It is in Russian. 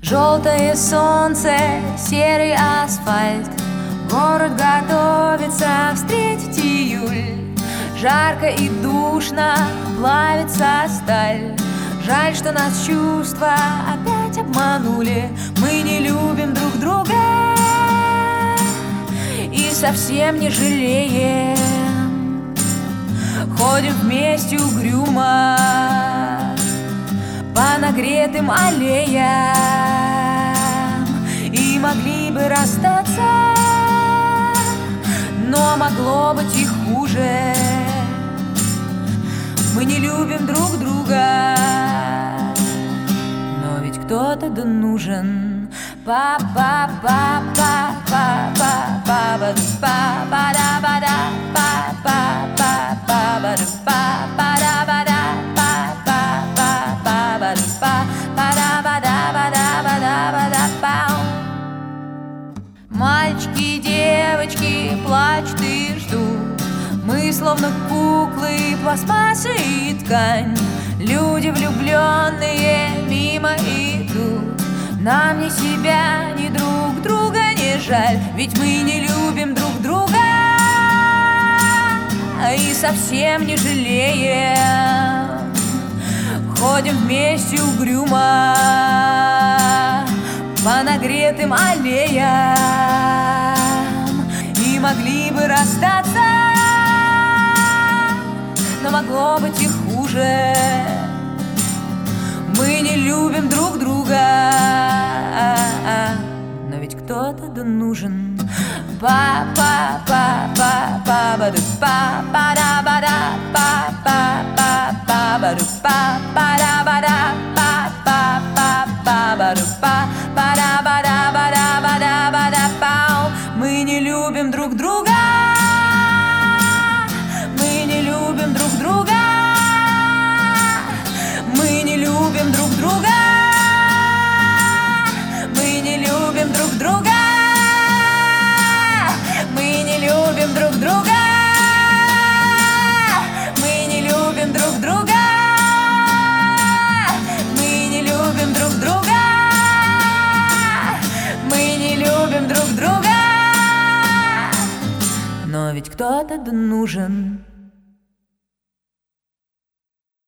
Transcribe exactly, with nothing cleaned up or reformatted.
Желтое солнце, серый асфальт, город готовится встретить июль. Жарко и душно, плавится сталь. Жаль, что нас чувства опять обманули. Мы не любим друг друга и совсем не жалеем. Ходим вместе угрюмо по нагретым аллеям и могли бы расстаться, но могло быть и хуже. Мы не любим друг друга, но ведь кто-то да нужен. па па па па па па па ба па ба да ба да па па па па ба да па па да ба да па па па па ба да па па да ба да ба да ба да ба да па. Мальчики и девочки плачут и ждут. Мы словно куклы, пластмасса и ткань. Люди влюбленные мимо идут. Нам ни себя, ни друг друга не жаль, ведь мы не любим друг друга и совсем не жалеем. Ходим вместе угрюмо по нагретым аллеям и могли бы расстаться, но могло быть и хуже. Мы не любим друг друга, но ведь кто-то да нужен. па па па па па ба да па па да ба да па па па па ба да па па да ба да па па па па ба да па па да ба да ба да ба да ба да па. Мы не любим друг друга, мы не любим друг друга, мы не любим друг друга, мы не любим друг друга, мы не любим друг друга, мы не любим друг друга, мы не любим друг друга, мы не любим друг друга, но ведь кто-то да нужен.